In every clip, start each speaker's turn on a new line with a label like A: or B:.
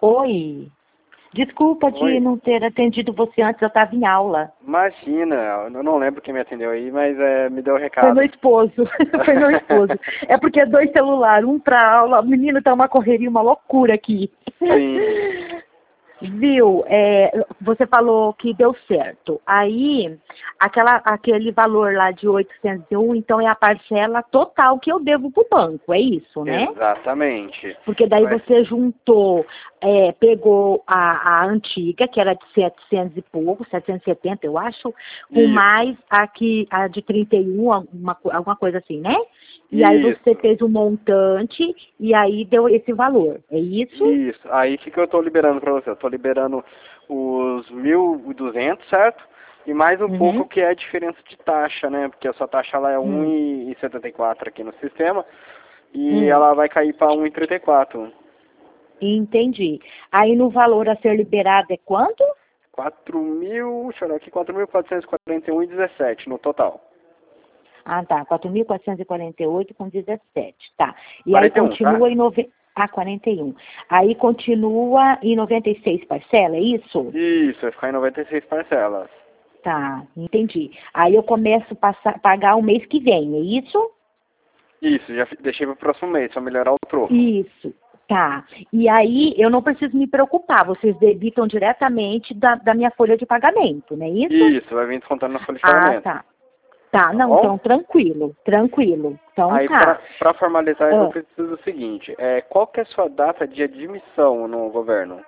A: Oi. Desculpa de
B: Oi.
A: não ter atendido você antes, eu estava em aula.
B: Imagina, eu não lembro quem me atendeu aí, mas me deu o
A: Foi
B: recado.
A: meu esposo. Foi meu esposo. É porque é 2 celulares, um para aula. Menino, tá uma correria, uma loucura aqui.
B: Sim.
A: Viu? Você falou que deu certo. Aí, aquele valor lá de 801, então é a parcela total que eu devo pro banco, é isso, né?
B: Exatamente.
A: Porque daí
B: Vai-
A: você juntou, pegou a antiga, que era de 700 e pouco, 770, eu acho, com
B: Isso.
A: mais a de 31, alguma coisa assim, né? E aí você
B: Isso.
A: fez um montante e aí deu esse valor, é isso?
B: Isso. Aí o que eu tô liberando pra você? Eu tô liberando os 1.200, certo? E mais um
A: Uhum.
B: pouco que é a diferença de taxa, né? Porque a sua taxa lá é
A: Hum.
B: 1,74 aqui no sistema e
A: Hum.
B: ela vai cair para 1,34.
A: Entendi. Aí no valor a ser liberado é quanto?
B: 4.000, deixa eu olhar aqui, 4.441,17 no total.
A: Ah, tá. 4.448,17. Tá. E aí
B: 41, tá?
A: continua em 41. Aí continua em 96 parcela, é isso?
B: Isso, vai ficar em 96 parcelas.
A: Tá, entendi. Aí eu começo a pagar o mês que vem, é isso?
B: Isso, já deixei para o próximo mês, para melhorar o troco.
A: Isso. Tá. E aí eu não preciso me preocupar, vocês debitam diretamente da minha folha de pagamento, não é isso?
B: Isso, vai vir descontando na folha de
A: Ah,
B: pagamento.
A: tá. Tá,
B: Tá
A: não,
B: bom?
A: então tranquilo, tranquilo. Então
B: Aí,
A: tá.
B: para formalizar, eu
A: Ah,
B: preciso do seguinte: qual que é a sua data de admissão no governo?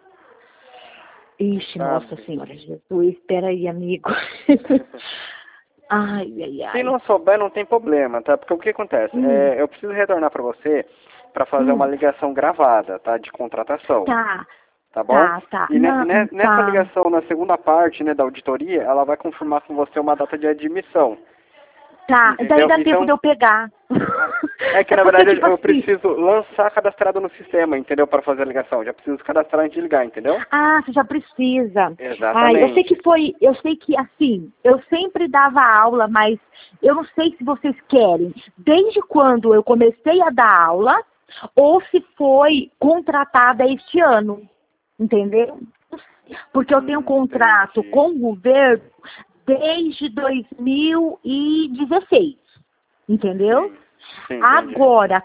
A: ixi, nossa
B: Sabe?
A: senhora Jesus, espera aí, amigo. Ai, ai,
B: Se
A: ai.
B: não souber, não tem problema, tá? Porque o que acontece?
A: Hum,
B: Eu preciso retornar para você para fazer uma
A: hum,
B: ligação gravada, tá? De contratação.
A: tá,
B: Tá bom?
A: tá.
B: E
A: Não,
B: nessa
A: tá.
B: ligação, na segunda parte, né, da auditoria, ela vai confirmar com você uma data de admissão,
A: Tá, daí
B: entendeu?
A: dá tempo de
B: Então,
A: eu pegar.
B: é que
A: É
B: na
A: porque,
B: verdade
A: tipo
B: eu
A: assim,
B: preciso lançar cadastrado no sistema, entendeu? Para fazer a ligação. Já preciso cadastrar antes de ligar, entendeu?
A: ah, você já precisa. Ai,
B: Exatamente.
A: eu sei que, assim, eu sempre dava aula, mas eu não sei se vocês querem, desde quando eu comecei a dar aula, ou se foi contratada este ano, entendeu? Porque eu tenho um contrato
B: Entendi.
A: com o governo desde 2016, entendeu?
B: Sim. Sim, entendi.
A: Agora,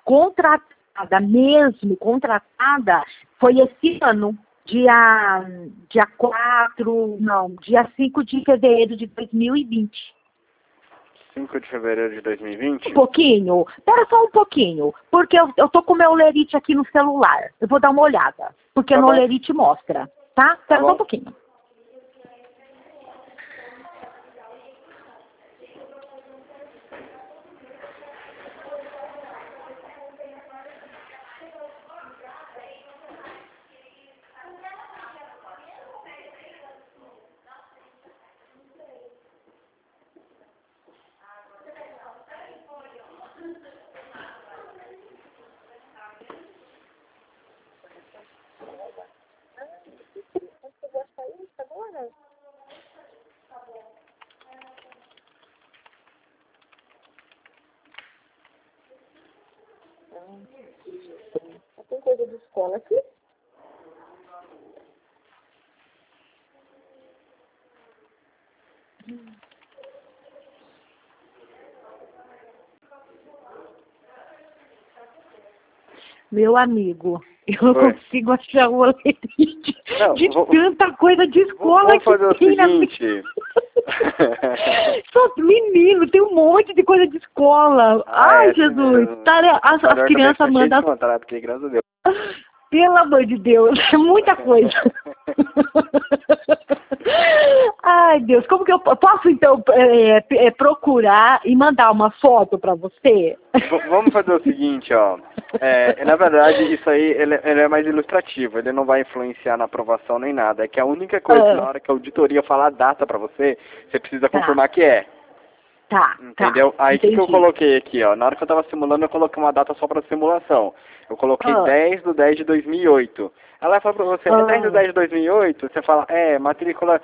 A: contratada, foi esse ano, dia 4, não, dia 5 de fevereiro de 2020.
B: 5 de fevereiro de
A: Um
B: 2020?
A: pouquinho, espera só um pouquinho, porque eu tô com o meu Olerite aqui no celular. Eu vou dar uma olhada, porque
B: Tá
A: no
B: bom,
A: Olerite mostra, tá?
B: tá
A: Espera só um
B: bom.
A: pouquinho. Tem coisa de escola aqui? Meu amigo, eu não
B: Oi.
A: consigo achar o Olerite
B: Não,
A: de tanta coisa de escola
B: vamos
A: que
B: fazer o
A: tem na minha...
B: seguinte.
A: Só menino, tem um monte de coisa de escola.
B: Ah, é
A: Ai,
B: assim
A: Jesus.
B: mesmo.
A: Tá, né?
B: O
A: As
B: computador também
A: crianças
B: fica cheio de
A: mandam.
B: contrato aqui, graças a Deus.
A: Pelo amor de Deus, é muita coisa. Ai, Deus, como que eu posso, então, procurar e mandar uma foto para você?
B: Vamos fazer o seguinte, ó. Na verdade, isso aí ele é mais ilustrativo, ele não vai influenciar na aprovação nem nada. É que a única coisa que na
A: Ah,
B: hora que a auditoria falar a data pra você, você precisa
A: tá,
B: confirmar que é.
A: tá,
B: Entendeu? Aí o que eu
A: entendi.
B: coloquei aqui, ó? Na hora que eu tava simulando, eu coloquei uma data só pra simulação. Eu coloquei
A: Ah,
B: 10/10/2008. Ela vai falar pra você, é 10/10/2008? Você fala, matrícula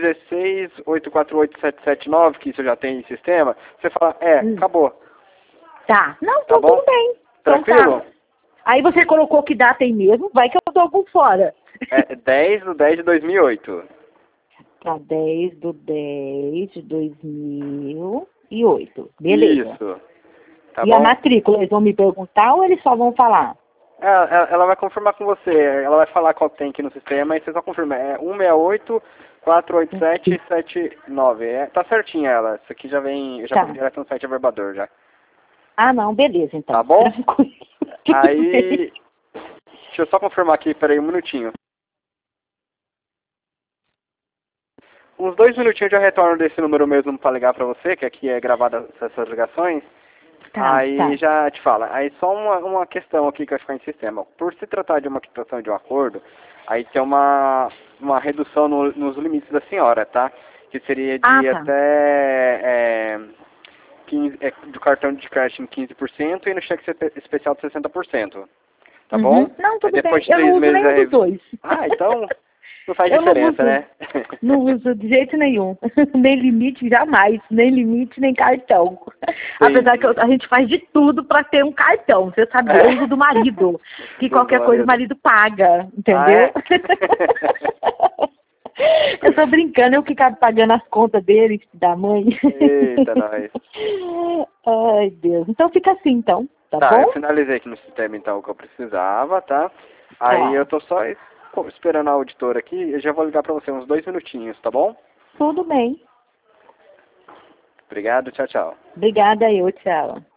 B: 1684879, que isso já tem em sistema. Você fala,
A: hum,
B: acabou.
A: tá. Não,
B: Tá
A: então
B: bom?
A: tudo bem. Então
B: Tranquilo?
A: tá. Aí você colocou que data aí mesmo, vai que eu tô algum fora.
B: É 10/10/2008.
A: Tá, 10/10/2008. Beleza.
B: Isso. Tá
A: E
B: bom?
A: a matrícula, eles vão me perguntar ou eles só vão falar?
B: Ela vai confirmar com você. Ela vai falar qual tem aqui no sistema e você só confirma. É 168-487-79. Tá certinha ela. Isso aqui já vem, já
A: Tá.
B: foi direto no site Averbador já.
A: Ah, não, beleza, então.
B: Tá bom?
A: Tranquilo.
B: Aí, deixa eu só confirmar aqui, peraí, um minutinho. Uns 2 minutinhos eu já retorno desse número mesmo para ligar para você, que aqui é gravada essas ligações.
A: Tá,
B: Aí
A: tá.
B: já te fala. Aí só uma questão aqui que vai ficar em sistema. Por se tratar de uma quitação de um acordo, aí tem uma redução nos limites da senhora, tá? Que seria de
A: Tá.
B: até 15, do cartão de crédito em 15% e no cheque especial de 60%. Tá bom?
A: Não,
B: Aí
A: tudo bem.
B: depois de
A: Eu não
B: 3
A: uso
B: meses
A: nenhum
B: aí...
A: dos dois.
B: Ah, então não faz
A: Eu não
B: diferença,
A: uso.
B: né?
A: Não uso de jeito nenhum. Nem limite, jamais. Nem limite, nem cartão. Apesar que a gente faz de tudo pra ter um cartão. Você sabe, eu uso do marido. Que
B: Do
A: qualquer coisa o marido paga. Entendeu? Eu tô brincando, eu ficava pagando as contas dele, da mãe.
B: Eita, nós.
A: Ai, Deus. Então fica assim, então. Tá
B: Tá, eu
A: bom?
B: finalizei aqui no sistema então o que eu precisava, tá? Aí eu tô só esperando a auditora aqui, eu já vou ligar pra você uns 2 minutinhos, tá bom?
A: Tudo bem.
B: Obrigado, tchau, tchau.
A: Obrigada, eu. Tchau.